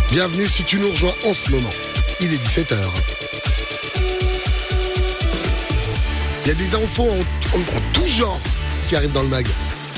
Bienvenue si tu nous rejoins en ce moment. Il est 17h. Il y a des infos en tout genre qui arrivent dans le mag.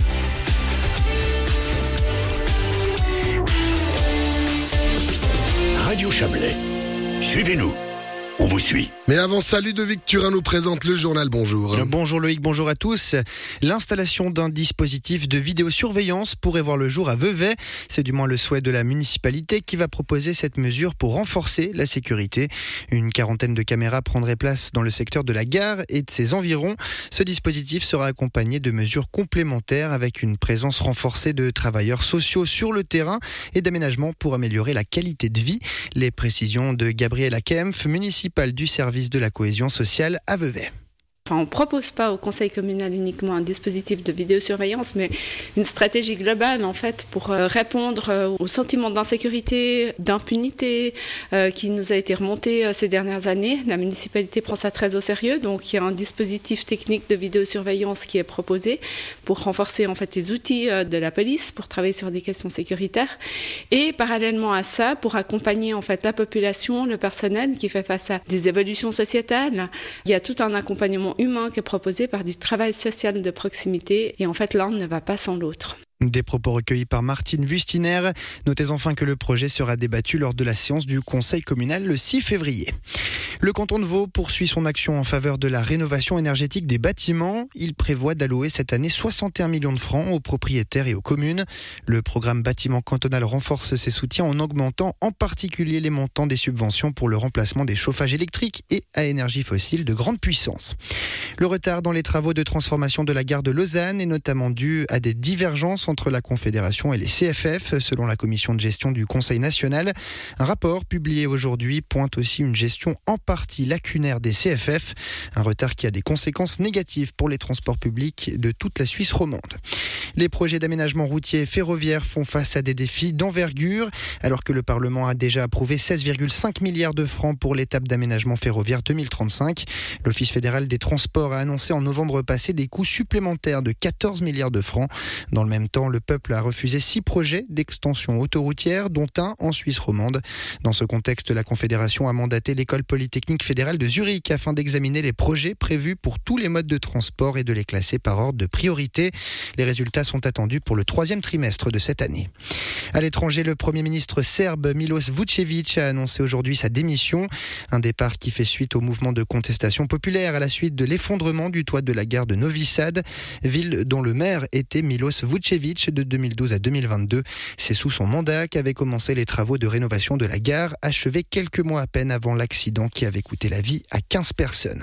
Radio Chablais. Suivez-nous. On vous suit. Mais avant ça, Ludovic Turin nous présente le journal. Bonjour. Bonjour Loïc, bonjour à tous. L'installation d'un dispositif de vidéosurveillance pourrait voir le jour à Vevey. C'est du moins le souhait de la municipalité qui va proposer cette mesure pour renforcer la sécurité. Une quarantaine de caméras prendraient place dans le secteur de la gare et de ses environs. Ce dispositif sera accompagné de mesures complémentaires avec une présence renforcée de travailleurs sociaux sur le terrain et d'aménagements pour améliorer la qualité de vie. Les précisions de Gabriela Kempf, municipale du service de la cohésion sociale à Vevey. On ne propose pas au conseil communal uniquement un dispositif de vidéosurveillance, mais une stratégie globale en fait pour répondre au sentiment d'insécurité, d'impunité qui nous a été remonté ces dernières années. La municipalité prend ça très au sérieux, donc il y a un dispositif technique de vidéosurveillance qui est proposé pour renforcer en fait les outils de la police pour travailler sur des questions sécuritaires et parallèlement à ça pour accompagner en fait la population, le personnel qui fait face à des évolutions sociétales. Il y a tout un accompagnement humain qui est proposé par du travail social de proximité et en fait l'un ne va pas sans l'autre. Des propos recueillis par Martine Wustiner. Notez enfin que le projet sera débattu lors de la séance du conseil communal le 6 février. Le canton de Vaud poursuit son action en faveur de la rénovation énergétique des bâtiments. Il prévoit d'allouer cette année 61 millions de francs aux propriétaires et aux communes. Le programme bâtiment cantonal renforce ses soutiens en augmentant en particulier les montants des subventions pour le remplacement des chauffages électriques et à énergie fossile de grande puissance. Le retard dans les travaux de transformation de la gare de Lausanne est notamment dû à des divergences entre la Confédération et les CFF, selon la commission de gestion du Conseil national. Un rapport publié aujourd'hui pointe aussi une gestion en partie lacunaire des CFF, un retard qui a des conséquences négatives pour les transports publics de toute la Suisse romande. Les projets d'aménagement routier et ferroviaire font face à des défis d'envergure, alors que le Parlement a déjà approuvé 16,5 milliards de francs pour l'étape d'aménagement ferroviaire 2035. L'Office fédéral des transports a annoncé en novembre passé des coûts supplémentaires de 14 milliards de francs. Dans le même temps, le peuple a refusé 6 projets d'extension autoroutière, dont un en Suisse romande. Dans ce contexte, la Confédération a mandaté l'École polytechnique fédérale de Zurich afin d'examiner les projets prévus pour tous les modes de transport et de les classer par ordre de priorité. Les résultats sont attendus pour le 3e trimestre de cette année. À l'étranger, le Premier ministre serbe Miloš Vučević a annoncé aujourd'hui sa démission. Un départ qui fait suite au mouvement de contestation populaire à la suite de l'effondrement du toit de la gare de Novi Sad, ville dont le maire était Miloš Vučević de 2012 à 2022. C'est sous son mandat qu'avaient commencé les travaux de rénovation de la gare, achevés quelques mois à peine avant l'accident qui avait coûté la vie à 15 personnes.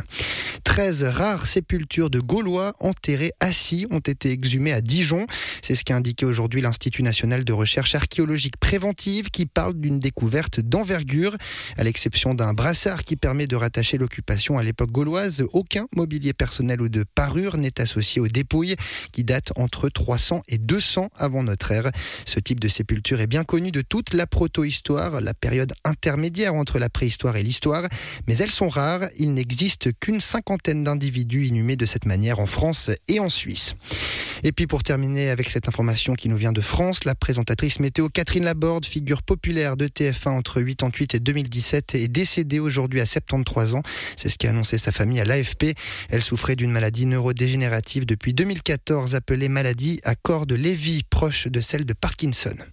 13 rares sépultures de Gaulois enterrés assis ont été exhumées à Dijon. C'est ce qu'a indiqué aujourd'hui l'Institut national de recherche archéologique préventive qui parle d'une découverte d'envergure. À l'exception d'un brassard qui permet de rattacher l'occupation à l'époque gauloise, aucun mobilier personnel ou de parure n'est associé aux dépouilles qui datent entre 300 et 200 avant notre ère. Ce type de sépulture est bien connu de toute la proto-histoire, la période intermédiaire entre la préhistoire et l'histoire, mais elles sont rares. Il n'existe qu'une cinquantaine d'individus inhumés de cette manière en France et en Suisse. Et puis pour terminer avec cette information qui nous vient de France, la présentatrice météo Catherine Laborde, figure populaire de TF1 entre 1988 et 2017, est décédée aujourd'hui à 73 ans. C'est ce qu'a annoncé sa famille à l'AFP. Elle souffrait d'une maladie neurodégénérative depuis 2014 appelée maladie à corps de Lévy, proche de celle de Parkinson.